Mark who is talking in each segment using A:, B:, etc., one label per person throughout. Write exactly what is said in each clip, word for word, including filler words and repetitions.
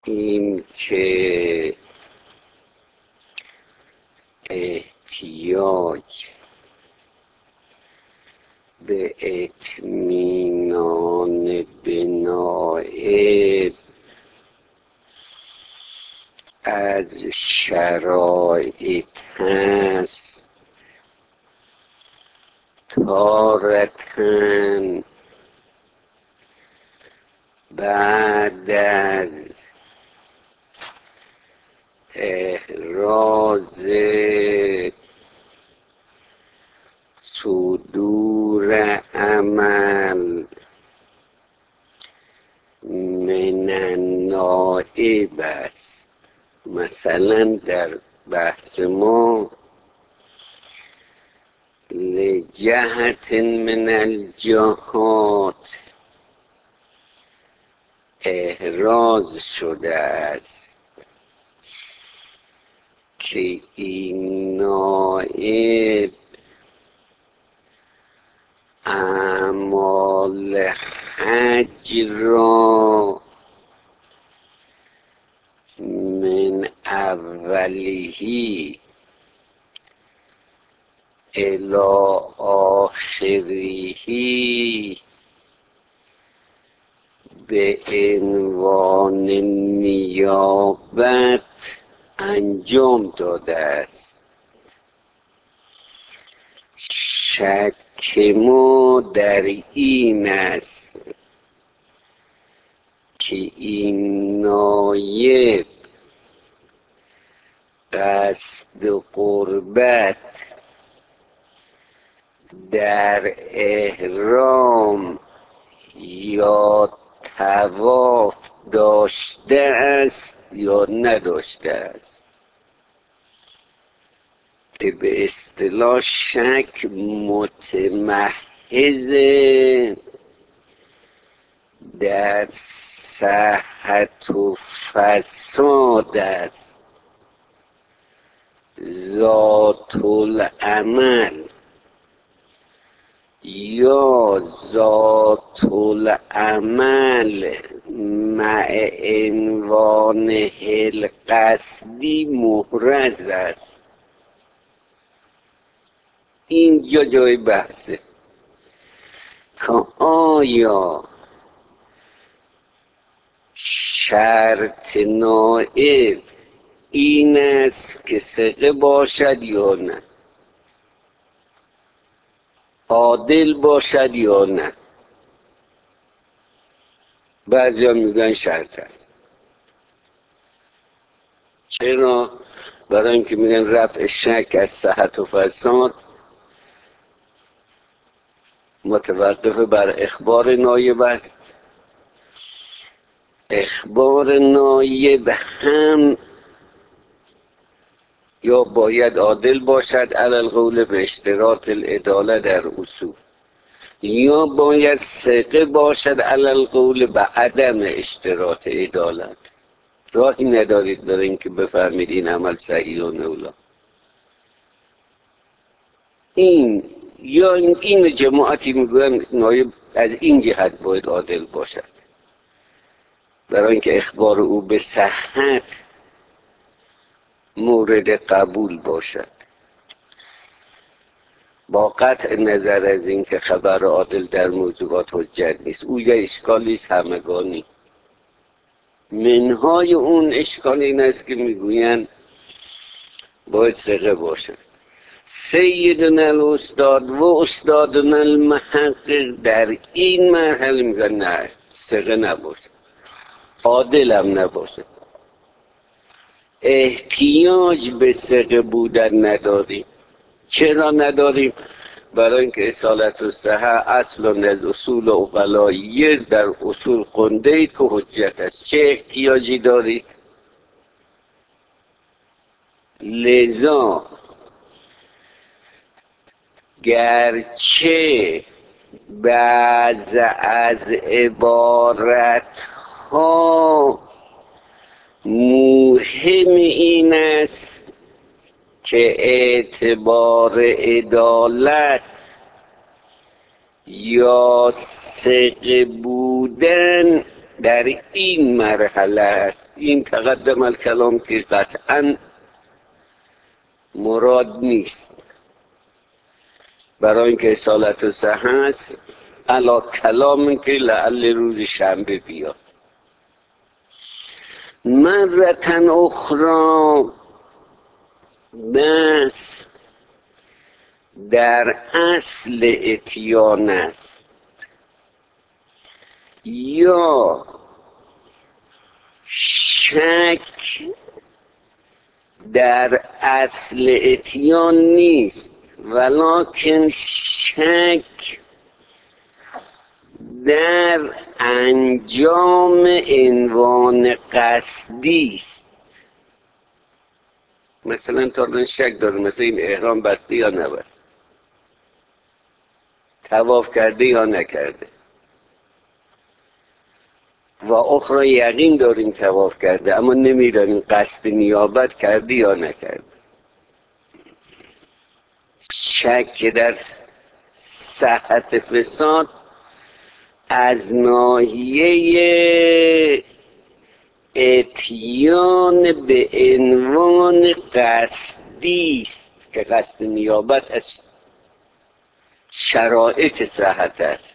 A: این که احتیاج به اطمینان به نائب از شرایط هست تارتاً بعد از احراز صدور عمل من النائب است. مثلا در بحث ما لجهت من الجهات احراز شده است که این نائب اعمال حج را من اوله الی آخره به عنوان نیابت انجام داده است. شک ما در این است که این نایب قصد قربت در احرام یا طواف داشته است یا نداشته است. که به اصطلاح شک متمحض در صحت و فساد است. ذات العمل یا ذات العمل مع عنوان القصدی محرز است. اینجا جای بحثه که آیا شرط نائب این است که ثقه باشد یا نه، عادل باشد یا نه. بعضی ها میگن شرط است. چرا؟ برای اینکه میگن رفع شک از صحت و فساد متوقف بر اخبار نایب است. اخبار نایب هم یا باید عادل باشد علی القول به اشتراط العداله در اصول، یا باید ثقه باشد علی القول به عدم اشتراط عدالت. راهی ندارید برای اینکه بفهمید این عمل صحیح و نولا. این یا این, این جماعتی میگوین نایب از این جهت باید عادل باشد برای اینکه اخبار او به صحت مورد قبول باشد، با قطع نظر از اینکه خبر عادل در موضوعات حجت نیست. او یه اشکالی است همگانی. منهای اون اشکال این است که میگوین باید ثقه باشد. سیدنا الاستاد و استادنا المحقق در این مرحله میگن نه، ثقه نباشه، عادل هم نباشه. احتیاج به ثقه بودن نداریم. چرا نداریم؟ برای اینکه اصالت الصحه اصل از اصول عقلاییه، در اصول خونده اید که حجت است. چه احتیاجی دارید؟ لذا گرچه بعض از عبارت ها مهم این است که اعتبار عدالت یا ثقه بودن در این مرحله است. این تقدم الکلام که قطعا مراد نیست، برای اینکه اصالت و صحه است علا کلام که لعل روز شنبه بیاد. مرتن اخرى بس در اصل اتیان است یا شک در اصل اتیان نیست، ولکن شک در انجام عنوان قصدی است. مثلا تا شک داره مثلا این احرام بسته یا نبسته، طواف کرده یا نکرده، و اخرى یقین داریم طواف کرده اما نمیدانیم قصد نیابت کرده یا نکرده. شک در صحت فساد از ناحیه اتیان به عنوان قصدی است که قصد نیابت از شرایط صحت است،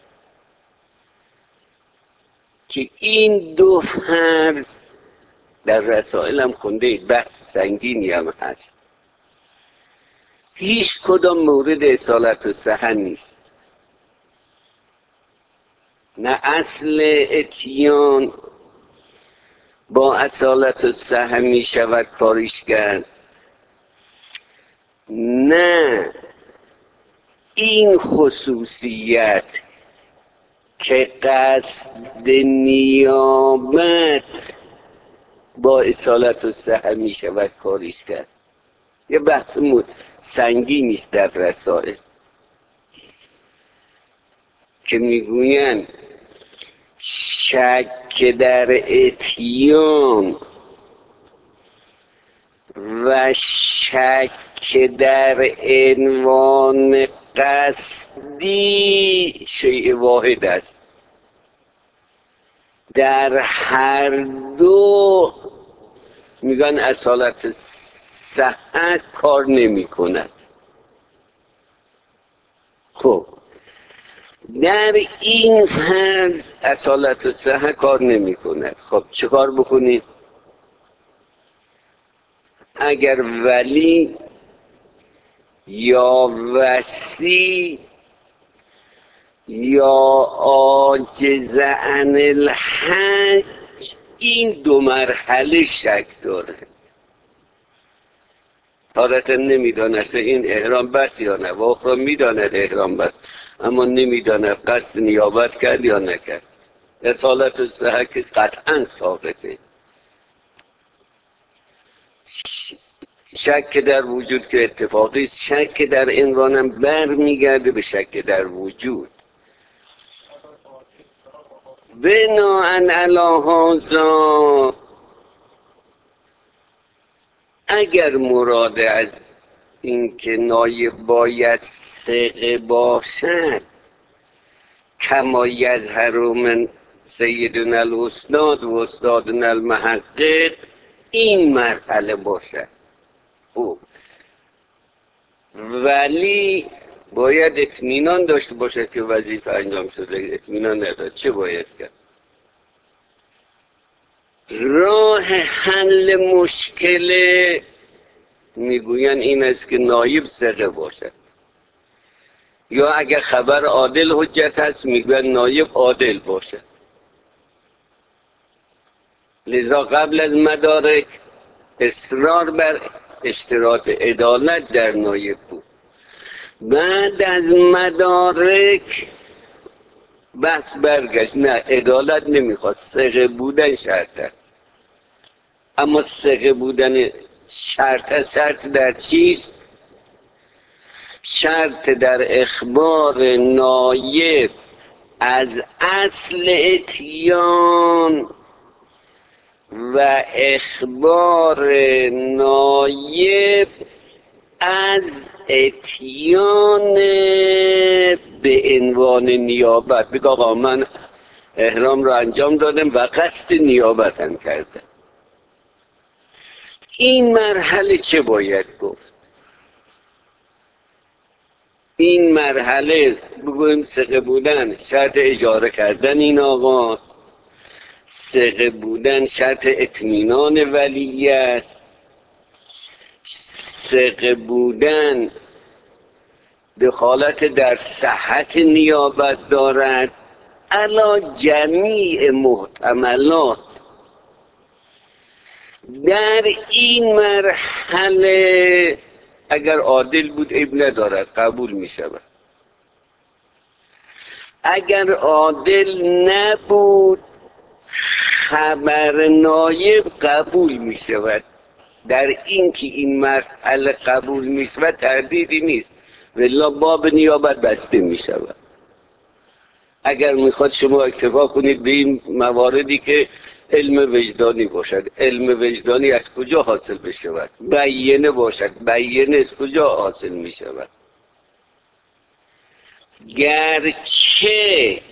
A: که این دو فرض در رسائل هم خونده اید، بحث سنگینی هم هست. هیچ کدام مورد اصالت و صحه نیست. نه اصل اتیان با اصالت و صحه می شود کارش کرد، نه این خصوصیت که قصد نیابت با اصالت و صحه می شود کارش کرد. یه بحث مود سنگین نیست در رسائل که میگوین شک در اتیان و شک در عنوان قصدی شیء واحد است. در هر دو میگن اصالت صحت کار نمی کند. خب در این فرض اصالت صحه کار نمی کند. خب چه کار بکنید؟ اگر ولی یا وصی یا عاجز عن الحج این دو مرحله شک داره، حالتا نمیداند این احرام بست یا نه، و اخرى میداند احرام بست اما نمیداند قصد نیابت کرد یا نکرد. اصالت الصحه که قطعا ثابته. شک در وجود که اتفاقی است، شک در عنوانم بر میگرده به شک در وجود. بناءً علی هذا اگر مراد از این که نایب باید ثقه باشد کما یظهر من سیدنا الاستاد و استادنا المحقق این مرحله باشد، خوب، ولی باید اطمینان داشته باشد که وظیفه انجام شده. اطمینان نداشت چه باید کرد؟ راه حل مشکل میگوین این است که نایب ثقه باشد، یا اگر خبر عادل حجت هست میگوین نایب عادل باشد. لذا قبل از مدارک اصرار بر اشتراط عدالت در نایب بود. بعد از مدارک بس برگشت، نه عدالت نمیخواد، ثقه بودن شرط است. اما ثقه بودن شرط است. شرط در چیست؟ شرط در اخبار نایب از اصل اتیان و اخبار نایب از اتیان به عنوان نیابت. بگه آقا من احرام را انجام دادم و قصد نیابت هم کردم. این مرحله چه باید گفت؟ این مرحله بگویم ثقه بودن شرط اجاره کردن این آقا، ثقه بودن شرط اطمینان ولیت، ثقه بودن دخالت در صحت نیابت دارد، علا جمیع محتملات. در این مرحله اگر عادل بود عیب ندارد، قبول می شود. اگر عادل نبود خبر نایب قبول می شود. در این که این مرحله قبول می شود تردیدی نیست، والله باب نیابت بسته می شود. اگر میخواد شما اکتفا کنید به این مواردی که علم وجدانی باشد، علم وجدانی از کجا حاصل بشود؟ بیینه باشد، بیینه از کجا حاصل می شود؟ گرچه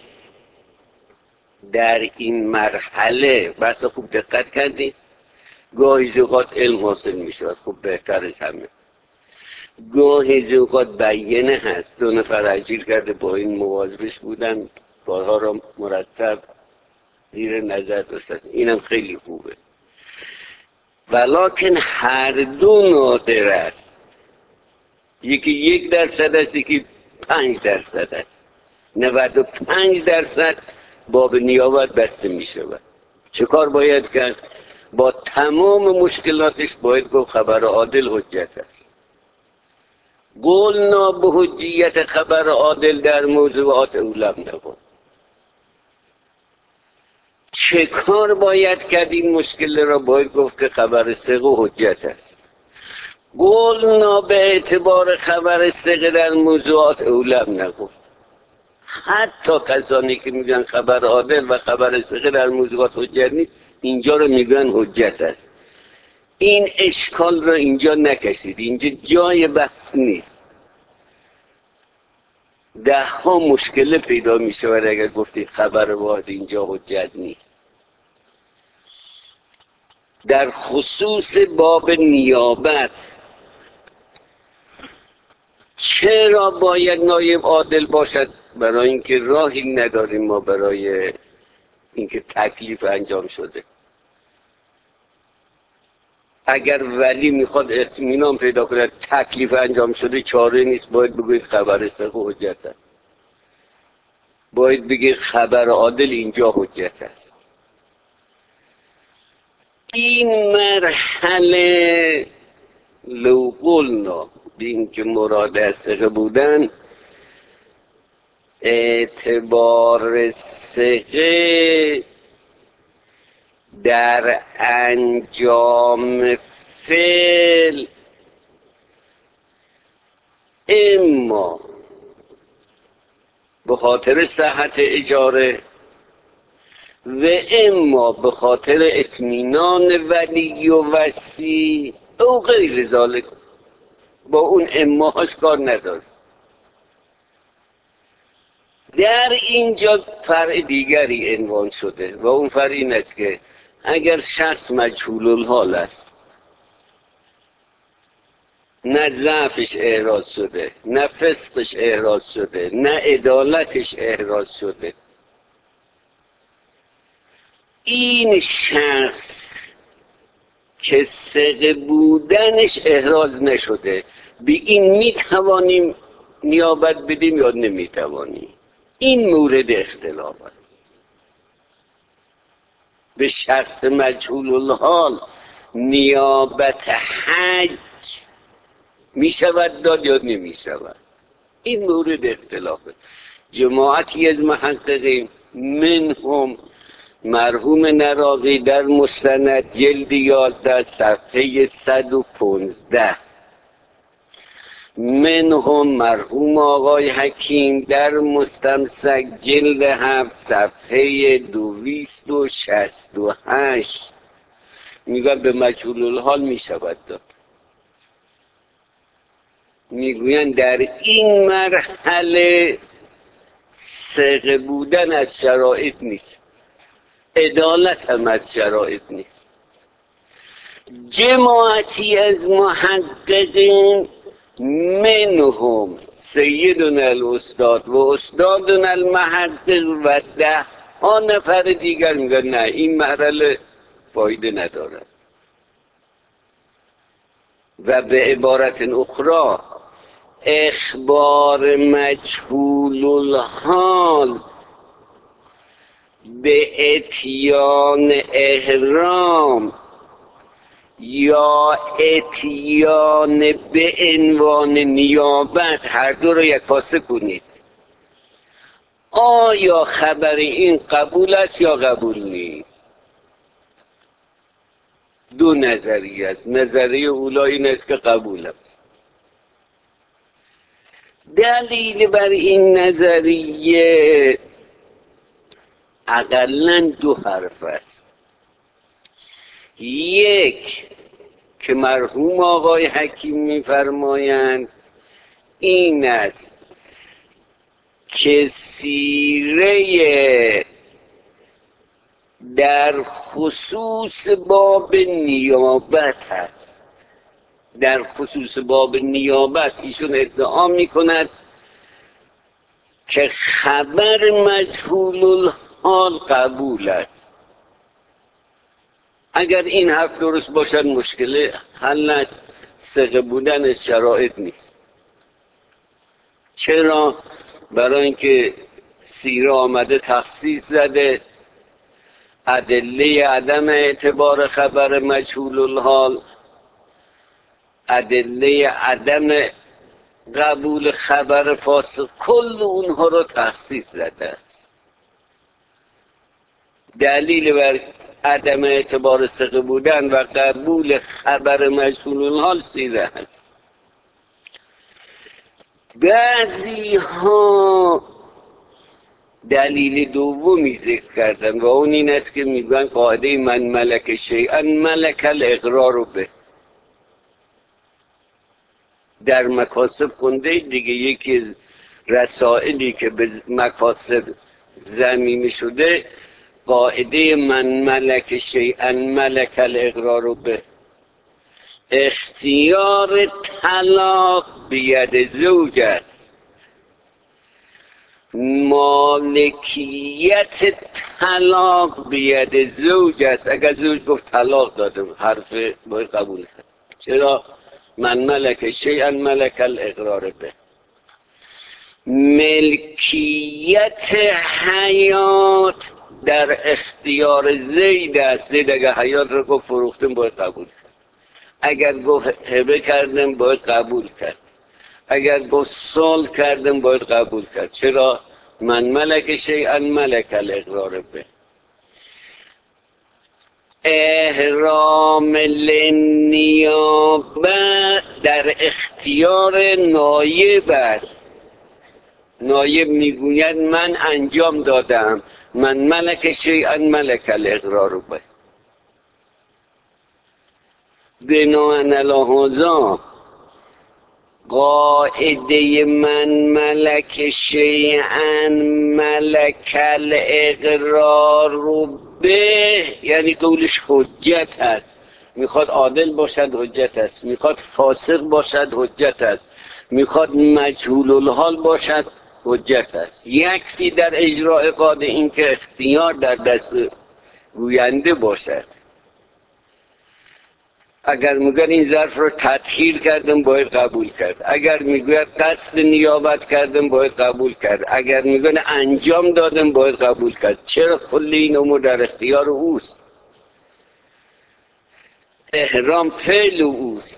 A: در این مرحله بس خوب دقت کردید، گاهی اوقات علم حاصل می شود، خوب بهتر از همه. گاهی اوقات بیینه هست، دو نفر اجیر کرده با این مواظبش بودن، کارها را مرتب زیر نظر داشتن، اینم خیلی خوبه. ولکن هر دو نادر است، یکی یک درصد است، یکی پنج درصد است. نود و پنج درصد باب نیابت بسته می شود. چه کار باید کرد؟ با تمام مشکلاتش باید گفت خبر عادل حجت است. قولنا به حجیت خبر عادل در موضوعات اولم نبود. چه کار باید کرد؟ این مشکل را باید گفت که خبر ثقه حجت است. قولنا به اعتبار خبر ثقه در موضوعات اولم نبود. حتی کسانی که میگن خبر عادل و خبر ثقه در موضوعات حجت نیست، اینجا رو میگن حجت است. این اشکال رو اینجا نکشید، اینجا جای بحث نیست. ده ها مشکل پیدا می شود اگر گفتید خبر واحد اینجا حجت نیست. در خصوص باب نیابت چرا باید نایب عادل باشد؟ برای اینکه راهی نداریم ما برای اینکه تکلیف انجام شده. اگر ولی میخواد اطمینان پیدا کنه تکلیف انجام شده، چاره نیست، باید بگوید خبر ثقه حجت است، باید بگید خبر عادل اینجا حجت است. این مرحله لو قلنا بین که مراد از ثقه بودن اعتبار ثقه در انجام فعل اما به خاطر صحت اجاره و اما به خاطر اطمینان ولی و وصی او غیر ذالک، با اون اماهاش کار نداره. در اینجا فرع دیگری عنوان شده و اون فرع این است که اگر شخص مجهول الحال است، نه ضعفش احراز شده، نه فسقش احراز شده، نه عدالتش احراز شده، این شخص که ثقه بودنش احراز نشده، به این میتوانیم نیابت بدیم یا نمیتوانیم؟ این مورد اختلاف است. به شخص مجهول الحال نیابت حج می شود داد یا نمی شود؟ این مورد اختلافه. جماعتی از محققین منهم مرحوم نراقی در مستند جلد یازده صفحه صد و پانزده، منهم مرحوم آقای حکیم در مستمسک جلد هفت صفحه دویست و شصت و هشت میگن به مجهول الحال می شود داد. میگوین در این مرحله ثقه بودن از شرایط نیست، عدالت هم از شرایط نیست. جماعتی از محققین منهم سیدنا الاستاد و استادنا المحقق و ده ها نفر دیگر میگن نه این مرحله فایده ندارد. و به عبارت اخرى اخبار مجهول الحال به اتیان احرام یا اتیان به عنوان نیابت هر دو رو یکاسه کنید. آیا خبر این قبول است یا قبول نیست؟ دو نظریه است. نظریه اولا این است که قبول است. دلیل بر این نظریه اقلاً دو حرف است. یک که مرحوم آقای حکیم می‌فرمایند این است که سیره در خصوص باب نیابت هست. در خصوص باب نیابت ایشون ادعا می‌کند که خبر مجهول الحال قبول است. اگر این حرف درست باشد مشکل حل است، ثقه بودن از شرایط نیست. چرا؟ برای اینکه سیره آمده تخصیص زده ادله عدم اعتبار خبر مجهول الحال، ادله عدم قبول خبر فاسق، کل اونها رو تخصیص زده است. دلیل بر عدم اعتبار ثقه بودن و قبول خبر مجهول الحال سیره است. بعضی ها دلیل دومی ذکر کردن و اون این است که میگن قاعده من ملک شیئا ملک الاقرار به. در مکاسب خونده دیگه یکی رسائلی که به مکاسب ضمیمه شده قاعده من ملک شیئا ملک الاقرار به. اختیار طلاق بید زوج است، مالکیت طلاق بید زوج است. اگر زوج گفت طلاق دادم حرف باید قبول کرد. چرا؟ من ملک شیئا ملک الاقرار به. ملکیت حیات در اختیار زید است. زید اگر حیات رو گفت فروختم باید قبول کرد. اگر گفت هبه کردم باید قبول کرد. اگر گفت صلح کردم باید قبول کرد. چرا؟ من ملک شیئا ملک الاقرار به. احرام للنیابه در اختیار نایب است. نایب میگوید من انجام دادم، من ملک شیئا ملک الاقرار به. بناء علی هذا قاعده من ملک شیئا ملک الاقرار به یعنی قولش حجت است. میخواد عادل باشد حجت است، میخواد فاسق باشد حجت است، میخواد مجهول الحال باشد حجت است. یکتی در اجراء قاعده این که اختیار در دست گوینده باشد. اگر میگن این ظرف رو تطهیر کردم باید قبول کرد. اگر میگوید قصد نیابت کردم باید قبول کرد. اگر میگن انجام دادم باید قبول کرد. چرا؟ کل این امور در اختیار اوست. احرام فعل اوست.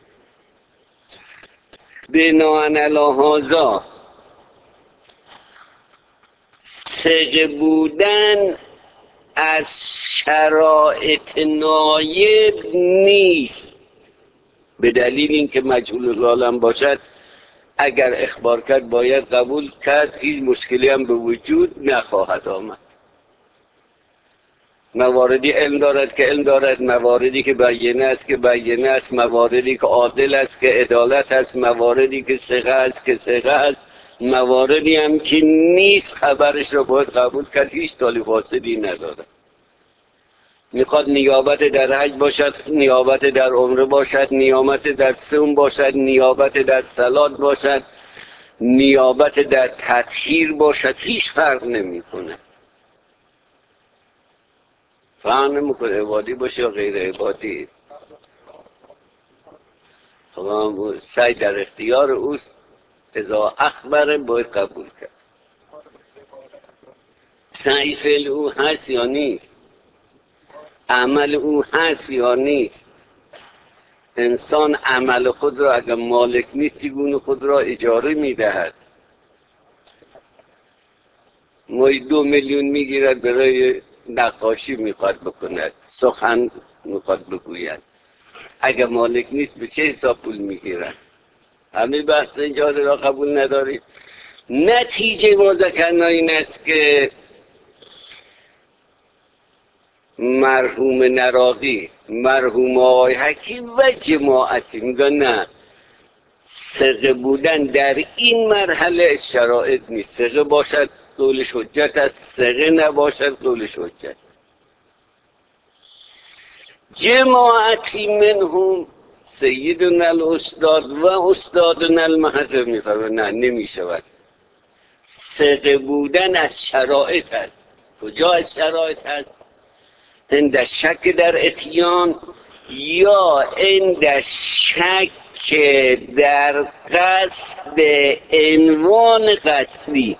A: بناء علی هذا ثقه بودن از شرایط نایب نیست، به دلیل اینکه مجهول الحال باشد اگر اخبار کرد باید قبول کرد، هیچ مشکلی هم به وجود نخواهد آمد. مواردی علم دارد که علم دارد، مواردی که بیانه است که بیانه است، مواردی که عادل است که عدالت است، مواردی که ثقه است که ثقه است، مواردی هم که نیست خبرش رو باید قبول کرد، هیچ تالی فاسدی نداره. میخواد نیابت در حج باشد، نیابت در عمره باشد، نیابت در صوم باشد، نیابت در صلات باشد، نیابت در تطهیر باشد، هیچ فرق نمیکنه. فرق نمیکنه عبادی باشه یا غیر عبادی. خب سعی در اختیار اوست، اذا اخبره باید قبول کرد. سعی فعل او هست یا نیست؟ عمل او هست یا نیست؟ انسان عمل خود را اگر مالک نیست چگونه خود را اجاره میدهد؟ ماهی دو میلیون میگیرد برای نقاشی میخواد بکند، سخن میخواد بگوید، اگر مالک نیست به چه حساب پول میگیرد؟ همه بحث اینجا را قبول ندارید. نتیجه ما ذکرنا این است که مرحوم نراقی، مرحوم آقای حکیم و جماعتی میگن نه، ثقه بودن در این مرحله شرایط نیست. ثقه باشد قولش حجت است، ثقه نباشد قولش حجت. جماعتی منهم سیدنا الاستاد و استادنا المحقق میفرماید نه نمیشود. ثقه بودن از شرایط است. کجا از شرایط است؟ عند شک در اتیان یا عند شک در قصد عنوان قصدی.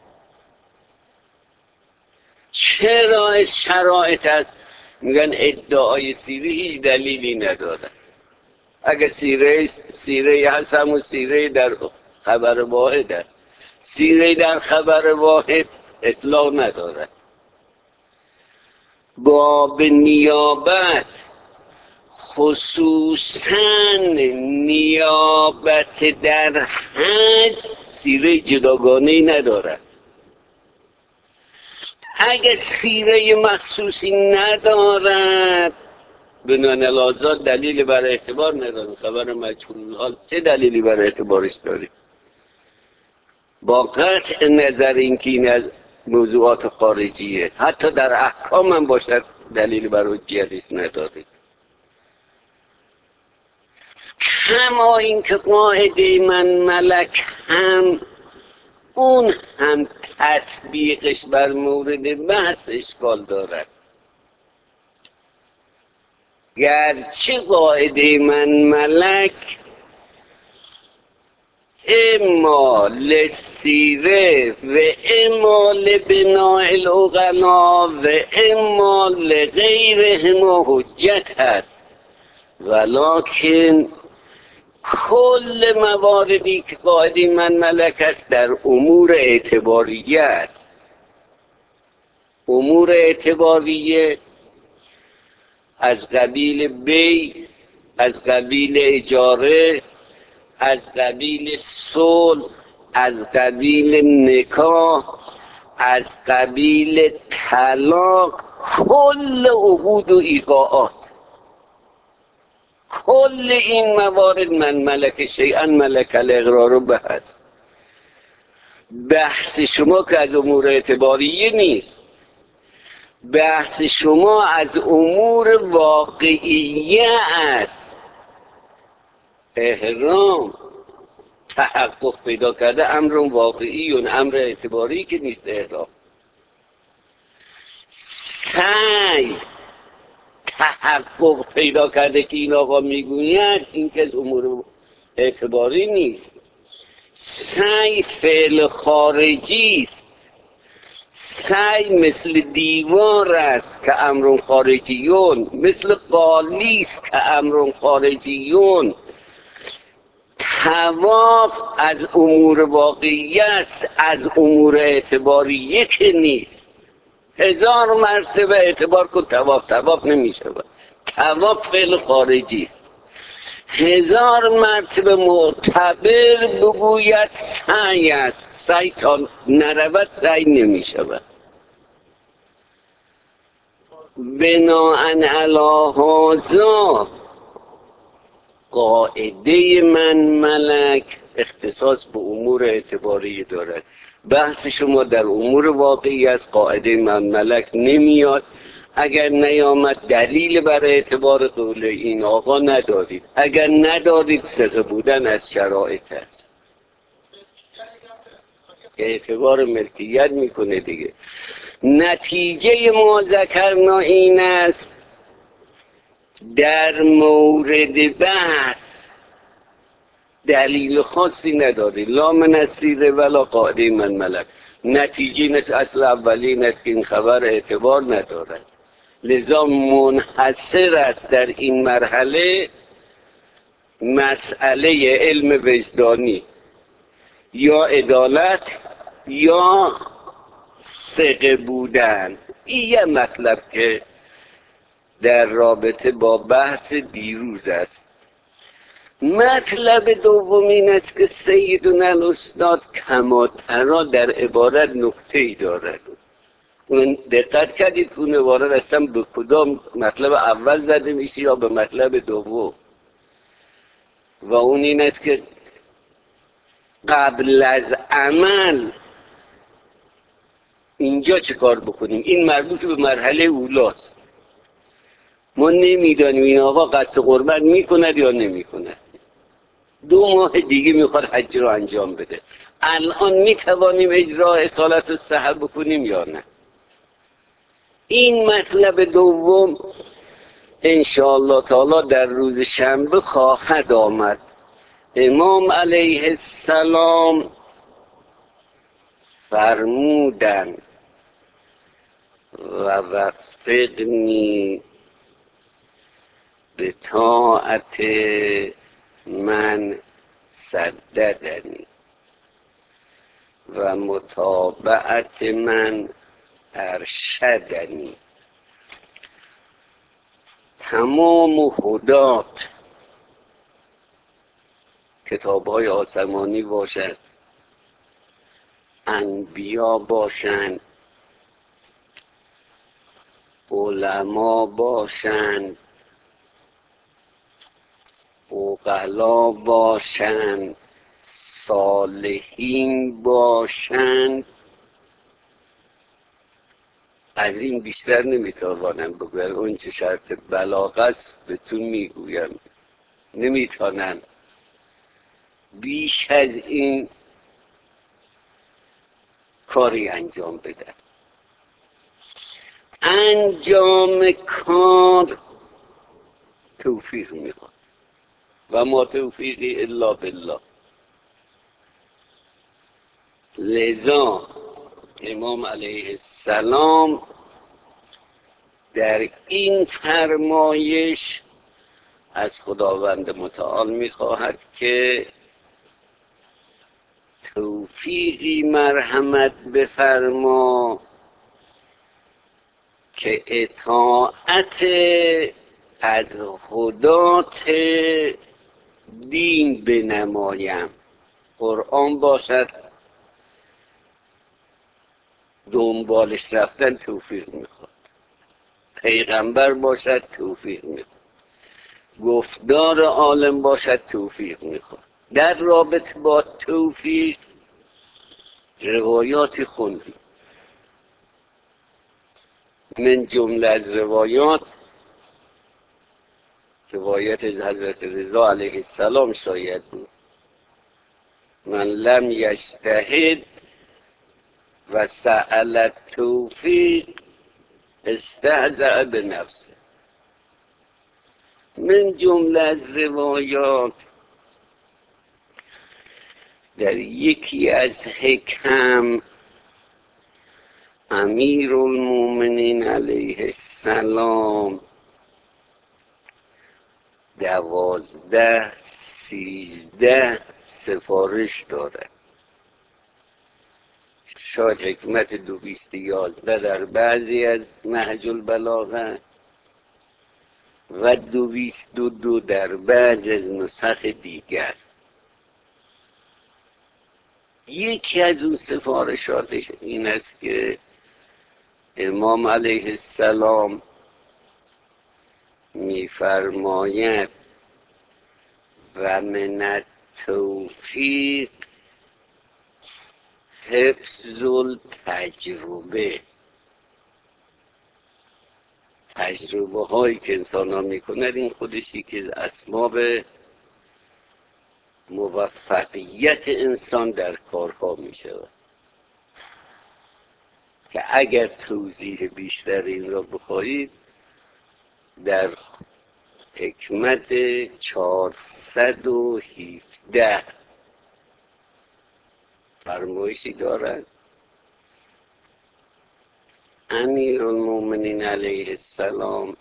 A: چرا شرایط است؟ میگن ادعای سیره هیچ دلیلی نداره. اگر سیره سیره هست همون سیره در خبر واحد است. سیره در خبر واحد اطلاق نداره. باب نیابت خصوصاً نیابت در حج سیره جداگانه‌ای نداره. اگر سیره مخصوصی ندارد بنان الازاد دلیلی برای اعتبار نداره. خبر مجهول حال چه دلیلی برای اعتبارش داری؟ با قطع نظر این که این از موضوعات خارجیه، حتی در احکام هم باشد دلیلی برای حجیتش نداری. کما این که قاعده من ملک هم اون هم تطبیقش بر مورد بحث اشکال دارد. گرچه قاعده من ملک اما لسیره و اما لبناء العقلا و اما لغیرهما حجت هست، ولکن کل مواردی که قاعده من ملک است در امور اعتباریه است. امور اعتباریه از قبیل بی، از قبیل اجاره، از قبیل صلح، از قبیل نکاح، از قبیل طلاق، کل عقود و ایقاعات، کل این موارد من ملک شیئا ملک الاقرار به هست. بحث شما که از امور اعتباریه نیست، بحث شما از امور واقعیه است. احرام تحقق پیدا کرده امر واقعی و امر اعتباری که نیست. احرام سعی تحقق پیدا کرده که این آقا میگوید این که از امور اعتباری نیست. سعی فعل خارجی است. سعی مثل دیوار است که امر خارجیون، مثل قالی است که امر خارجیون. طواف از امور واقعی است، از امور اعتباریه که نیست. هزار مرتبه اعتبار کن طواف طواف نمی شود. طواف فعل خارجی است. هزار مرتبه معتبر بگوید سعی است، سعی تا نرود سعی نمی شود. بناءً علی هذا قاعده من ملک اختصاص به امور اعتباری دارد. بحث شما در امور واقعی از قاعده من ملک نمیاد. اگر نیامد دلیل بر اعتبار قول این آقا ندارید. اگر ندارید ثقه بودن از شرایط است، اعتبار ملکیت میکنه دیگه. نتیجه ما ذکرنا این است در مورد بحث دلیل خاصی نداری، لا من السیره ولا قاعده من ملک. نتیجه نست اصل اولی این است که این خبر اعتبار ندارد، لذا منحصر است در این مرحله مسئله علم وجدانی، یا عدالت یا ثقه بودن. این یه مطلب که در رابطه با بحث دیروز است. مطلب دوم این است که سیدنا الاستاد کماترا در عبارت نکته ای دارد. اون دقت کردید که اون عبارت اصلا به کدام مطلب اول زده میشه یا به مطلب دوم، و اون این است که قبل از عمل اینجا چه کار بکنیم. این مربوط به مرحله اولاست. ما نمیدانیم این آقا قصد قربت میکند یا نمیکند. دو ماه دیگه میخواد حج رو انجام بده. الان میتوانیم اجرا اصالت الصحه بکنیم یا نه؟ این مطلب دوم انشاءالله تعالی در روز شنبه خواهد آمد. امام علیه السلام فرمودند و وفقنی به طاعت من سددنی و متابعت من ارشدنی. تمام هدات، کتاب‌های آسمانی باشد، انبیا باشند، علما باشند، عقلا باشند، صالحین باشند، از این بیشتر نمیتوانم بگویم. اون چه شرط بلاغت است بهتون میگویم، نمیتونن بیش از این کاری انجام بدن. انجام کار توفیق میخواد و ما توفیقی الا بالله. لذا امام علیه السلام در این فرمایش از خداوند متعال میخواهد که توفیقی مرحمت بفرما که اطاعت از هدات دین بنمایم. قرآن باشد دنبالش رفتن توفیق میخواد، پیغمبر باشد توفیق میخواد، گفتار عالم باشد توفیق میخواد. در رابطه با توفیق روایاتی خوندیم. من جمله از روایات روایت از حضرت رضا علیه السلام شاید بود: من لم یجتهد و سأل توفیق استهزأ بنفسه. من جمله از روایات در یکی از حکم امیر المومنین علیه السلام دوازده سیزده سفارش دارد. شاید حکمت دو بیست یازده در بعضی از نهج البلاغه و دو بیست دو دو در بعض از نسخ دیگر. یکی از اون سفارشاتش این است که امام علیه السلام میفرماید و من توفیق حفظ التجربه، تجربه هایی که انسان ها می کند، این خودشی که اسباب موفقیت انسان در کارها می شود. که اگر توضیح بیشتر این را بخواهید در حکمت چهارصد و هفده فرمایشی دارد امیرالمومنین علیه السلام.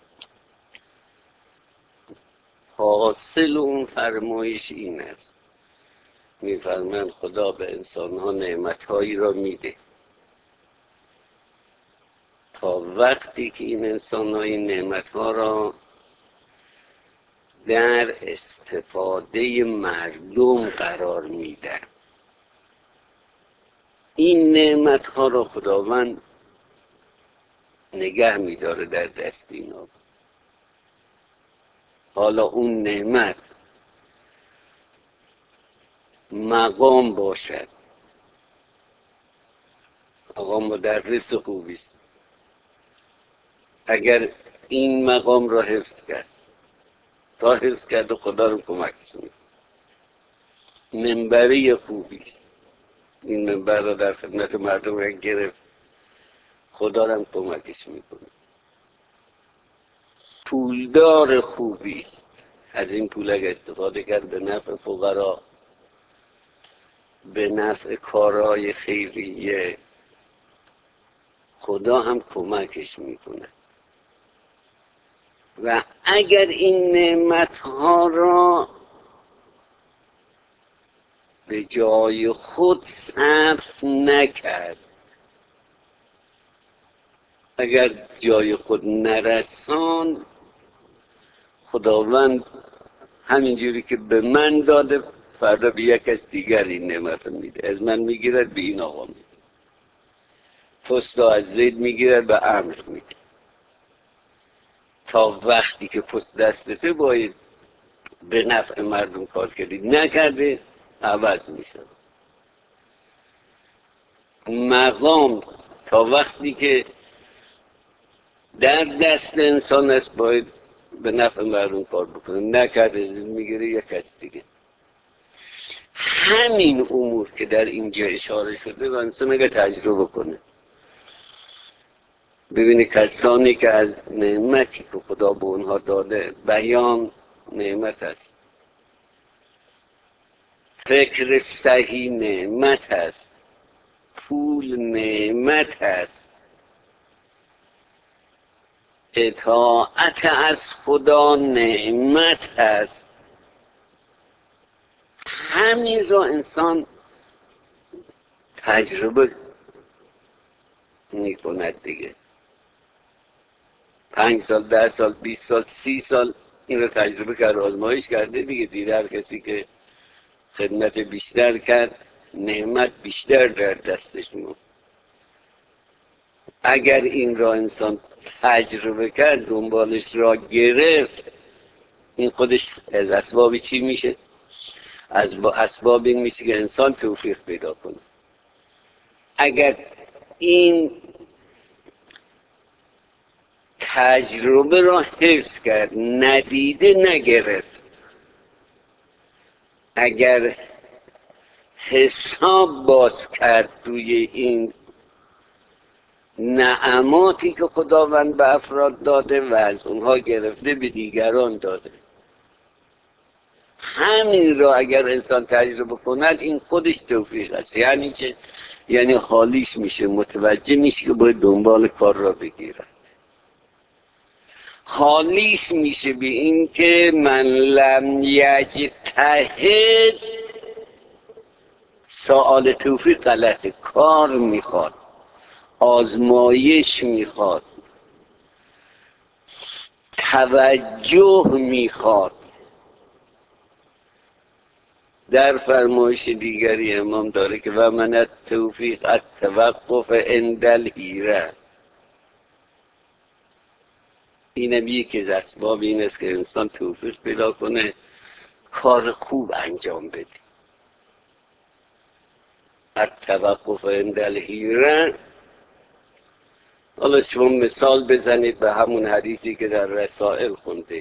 A: حاصل اون فرمایش این است، می‌فرمایند خدا به انسان‌ها نعمت‌هایی را میده تا وقتی که این انسان‌ها این نعمت‌ها را در استفاده مردم قرار میدن، این نعمت‌ها را خداوند نگه می‌داره در دست اینا. حالا اون نعمت مقام باشد، آقا مدرس خوبی است، اگر این مقام را حفظ کرد، تا حفظ کرد و خدا رو کمکش می‌کنه. منبری خوبی است، این منبر را در خدمت مردم را گرفت، خدا رو کمکش می‌کنه. پولدار خوبی است، از این پول اگر استفاده کرد به نفع فقرا، به نفع کارهای خیریه، خدا هم کمکش میکنه. و اگر این نعمتها را به جای خود صرف نکرد، اگر جای خود نرسان، خداوند همینجوری که به من داده فردا به یک کس دیگر این نعمت رو میده. از من میگیرد به این آقا میده، پست از زید میگیرد به امر میده، تا وقتی که پست دستته باید به نفع مردم کار کردید، نکرده عوض میشه. مقام تا وقتی که در دست انسان است باید به نفع مردم کار بکنه، نکرده میگیره یک کس دیگه. همین امور که در اینجا اشاره شده و انسان اگر تجربه کنه، ببینی کسانی که از نعمتی که خدا به اونها داده، بیان نعمت است، فکر صحیح نعمت است، پول نعمت است، اطاعت از خدا نعمت است. همین را انسان تجربه می کند دیگه. پنج سال، ده سال، بیست سال، سی سال این رو تجربه کرد، آزمایش کرده دیگه. دیده هر کسی که خدمت بیشتر کرد، نعمت بیشتر در دستش موند. اگر این را انسان تجربه کرد، دنبالش را گرفت، این خودش از اسباب چی میشه؟ از اسباب این میشه که انسان توفیق پیدا کنه. اگر این تجربه را حفظ کرد، ندیده نگرفت، اگر حساب باز کرد توی این نعماتی که خداوند به افراد داده و از اونها گرفته به دیگران داده، همین را اگر انسان تجربه کند، این خودش توفیق است. یعنی چه؟ یعنی حالیش میشه، متوجه میشه که باید دنبال کار را بگیرد. حالیش میشه به این که من لم یجتهد، سؤال توفیق غلطه، کار میخواد، آزمایش میخواد، توجه میخواد. در فرمایش دیگری امام داره که و من التوفیق التوقف عند الحیره. اینم یکی از اسباب این است که انسان توفیق پیدا کنه، کار خوب انجام بده. التوقف عند الحیره. حالا شما مثال بزنید به همون حدیثی که در رسائل خونده،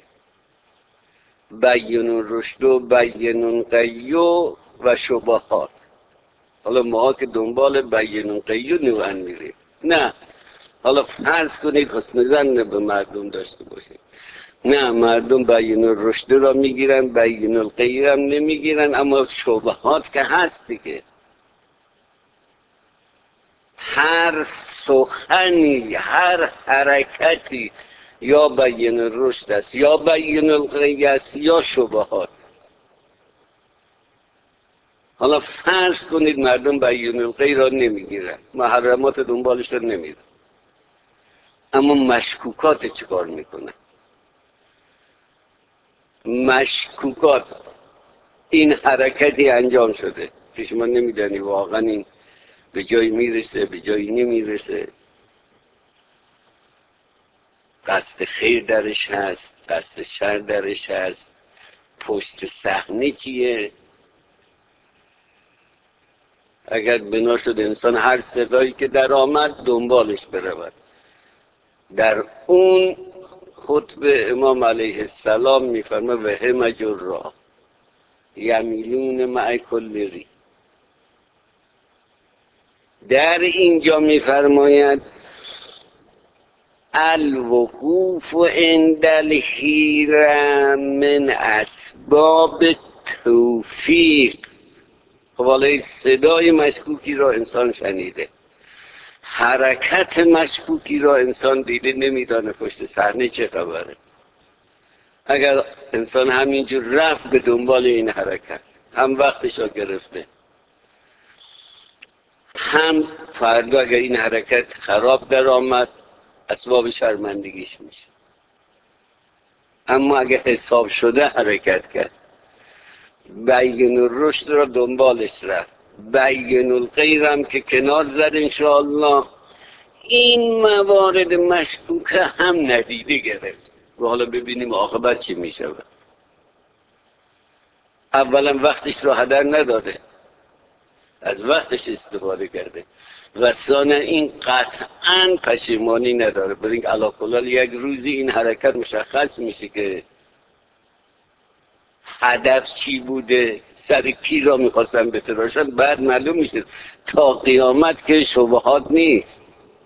A: بین الرشد و بین الغی و شبهات. حالا ما که دنبال بین الغی نوعا میریم. نه، حالا فرض کنید حسن ظن به مردم داشته باشید، نه مردم بین الرشد را میگیرن، بین الغی هم نمیگیرن، اما شبهات که هست دیگه. هر سخنی، هر حرکتی یا بین الرشد است یا بین الغی است یا شبهات. حالا فرض کنید مردم بین الغی را نمیگیرن، محرمات دنبالش را نمیرن، اما مشکوکات چیکار میکنن؟ مشکوکات، این حرکتی انجام شده که شما نمیدانی واقعا این به جایی میرسه به جایی نمیرسه، قصد خیر درش هست، قصد شر درش هست، پشت صحنه چیه. اگر بنا شد انسان هر صدایی که در آمد دنبالش برود، در اون خطبه امام علیه السلام میفرمه و هم جرا یمیلون مع کل ری. در اینجا میفرماید الوقوف عند الحیره من اسباب توفیق. خب حالا صدای مشکوکی را انسان شنیده، حرکت مشکوکی را انسان دیده، نمیدانه پشت صحنه چه خبره. اگر انسان همینجور رفت به دنبال این حرکت، هم وقتش را گرفته، هم فردا اگر این حرکت خراب در آمد اسباب شرمندگیش میشه. اما اگر حساب شده حرکت کرد، بین الرشد را دنبالش رفت، بین الغیر هم که کنار زد انشاءالله، این موارد مشکوکه هم ندیده گرفت. و حالا ببینیم عاقبت چی میشه. اولا وقتش را هدر نداده، از وقتش استفاده کرده، و ثانیا این قطعا پشیمانی نداره. برای علی کل حال یک روزی این حرکت مشخص میشه که هدف چی بوده، سر کی را میخواستن بتراشن، بعد معلوم میشه. تا قیامت که شبهات نیست.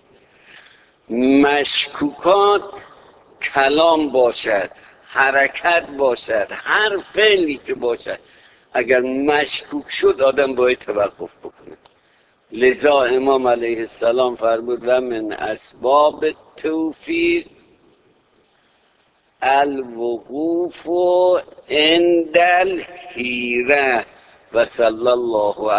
A: مشکوکات کلام باشد، حرکت باشد، هر فعلی که باشد، اگر مشکوک شد آدم باید توقف بکنه. لذا امام علیه السلام فرمود و من اسباب توفیق الوقوف عند الحیره و صلی الله